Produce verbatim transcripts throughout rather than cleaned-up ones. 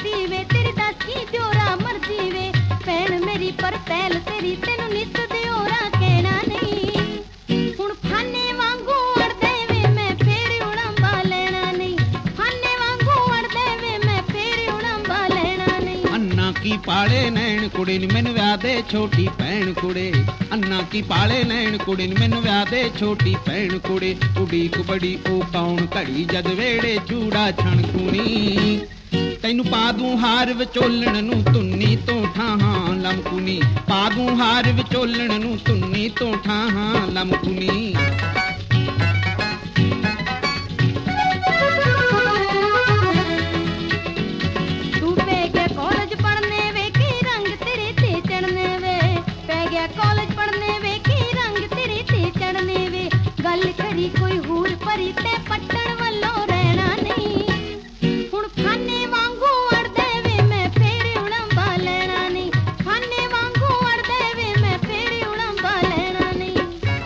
करदी वे तेरी दस की जोरा मर्जी वे भैन मेरी पर पहल तेरी तेनू नित दियोरा कहना नहीं हुण फाने वांगू अड़दे वे मैं फेर उड़ंबा लेना नहीं फाने वांगू अड़दे वे मैं फेर उड़ंबा लेना नहीं अन्ना की पाले नैन कुड़ी नी मैनू विआह दे छोटी भैन कुड़े अन्ना की पाले नैन कुड़ी नी मैनू विआह दे छोटी भैन कुड़े उड़ीक बड़ी ओ कौन घड़ी जद वेड़े चूड़ा छणकुनी तैनू पा दूं हार विचोलण नूं तुन्नी तो ठाहां लमकुनी पा दूं हार विचोलण नूं तुन्नी तो ठाहां लमकुनी तू पै गया कॉलेज पढ़ने वे की रंग तेरे ते चढ़ने वे पै गया कॉलेज पढ़ने वे की रंग तेरे ते चढ़ने वे गल करी कोई हूर परी ते पट्टण वालों रहना नहीं हुण फाने वांगू अड़दे वे मैं फेर उड़ंबा लेना नहीं फाने वांगू अड़दे वे मैं फेर उड़ंबा लेना नहीं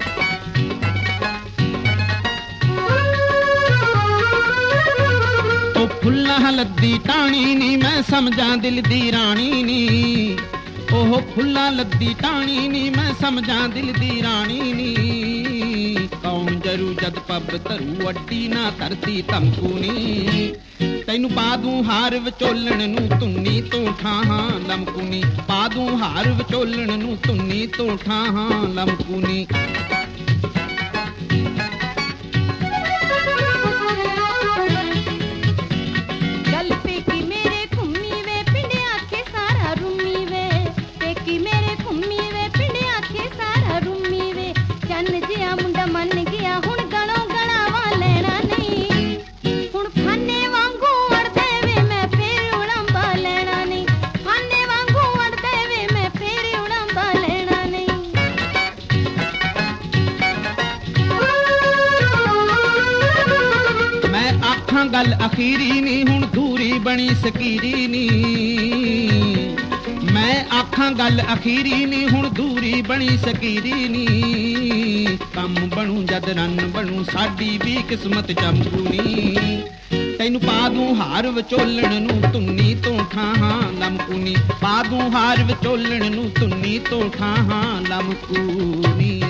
ओ फुल्लां लद्दी टाणी नी मैं समझां दिल दी राणी नी ओह फुल्लां लद्दी टाणी नी मैं समझां दिल दी राणी नी कौन जरू जद पब धरू अड्डी ना धरती धमकुनी तैनू पा दूं हार विचोलण नूं तुन्नी तो ठाहां लमकुनी पा दूं हार विचोलण नूं तुन्नी तो ठाहां लमकुनी गल पेकी मेरे घुम्मी वे पिंडे आखे सारा रूमी वे पेकी मेरे घुम्मी वे पिंडे आखे सारा रूमी वे चन्न जिया मुंडा मन गया हुण गलों गलावा लेना नहीं हुण फाने वांगू अड़दे वे मैं फेर उड़ंबा लेना नहीं फाने वांगू अड़दे वे मैं फेर उड़ंबा लेना नहीं मैं आखां गल अखीरी नी हुण दूरी बनी सकीरी नी मैं आखां गल अखीरी नी हुण दूरी बनी सकीरी नी कम बनू जद रन बनू साडी भी किस्मत चमकूनी तैनू पा दूं हार विचोलण नूं तुन्नी तो ठाहां लमकुनी पा दूं हार विचोलण नूं तुन्नी तो ठाहां लमकुनी।